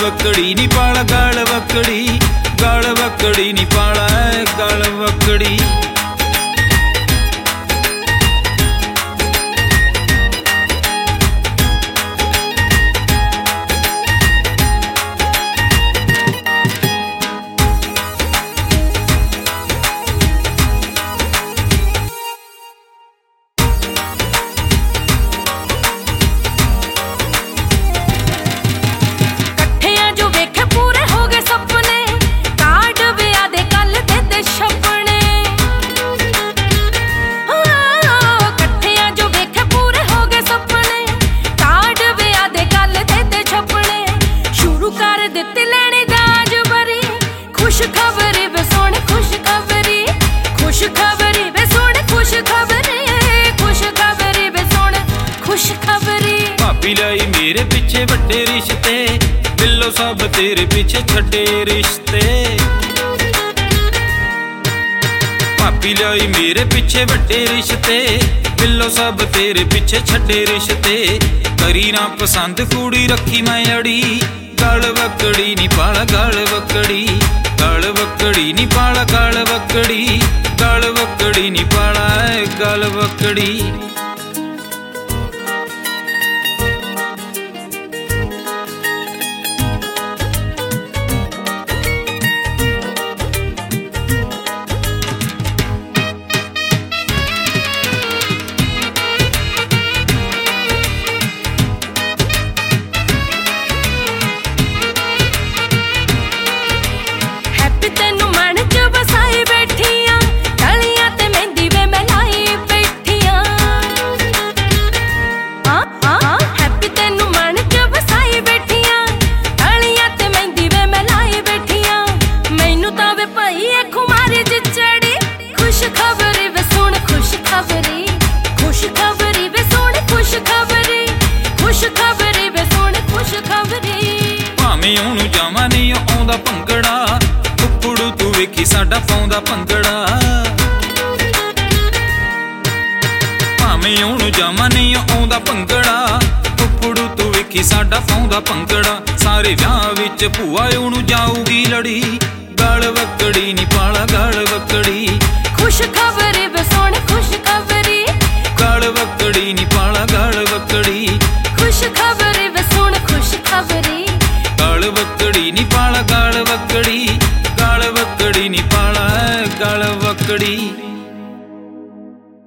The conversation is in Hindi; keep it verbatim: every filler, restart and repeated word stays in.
वकड़ी नी पाला गाल वकड़ी, गाल वकड़ी नी पाला गाल वकड़ी। भाभी लाई मेरे पीछे वड्डे रिश्ते, बिल्लो सब तेरे पीछे छड्डे रिश्ते। भाभी लाई मेरे पीछे वड्डे रिश्ते, बिल्लो सब तेरे पीछे छड्डे रिश्ते। करी ना पसंद कुड़ी रखी मैं अड़ी, गाल वकड़ी नी पाला गाल वकड़ी, गाल वकड़ी नी पाला गाल वकड़ी, गाल वकड़ी नी पाला गाल वकड़ी। ਉਹਨੂੰ ਜਾਵਾਂ ਨਹੀਂ ਆਉਂਦਾ ਭੰਗੜਾ, ਉੱਪੜੂ ਤੂੰ ਵੇਖੀ ਸਾਡਾ ਪਾਉਂਦਾ ਭੰਗੜਾ। ਭਾਵੇਂ ਉਹਨੂੰ ਜਾਵਾਂ ਨਹੀਂ ਆਉਂਦਾ ਭੰਗੜਾ, ਉੱਪੜੂ ਤੂੰ ਵੇਖੀ ਸਾਡਾ ਪਾਉਂਦਾ ਭੰਗੜਾ। ਸਾਰੇ ਵਿਆਹ ਵਿੱਚ ਭੂਆ ਉਹਨੂੰ ਜਾਊਗੀ ਲੜੀ, ਗਾਲ ਵਕੜੀ ਨੀ ਪਾਲਾ ਗਾਲ ਵਕੜੀ। ਖੁਸ਼ ਖਬਰੀ ਵੇ ਸੋਹਣੀ ਖੁਸ਼ ਖਬਰੀ, ਗਾਲ ਵਕੜੀ ਨੀ ਪਾਲਾ ਗਾਲ ਵਕੜੀ। ਖੁਸ਼ ਖਬਰੀ ਵੇ ਸੋਹਣੀ ਖੁਸ਼ ਖਬਰੀ, गाल वकड़ी नी पाला गाल वकड़ी, गाल वकड़ी नी पाला गाल वकड़ी।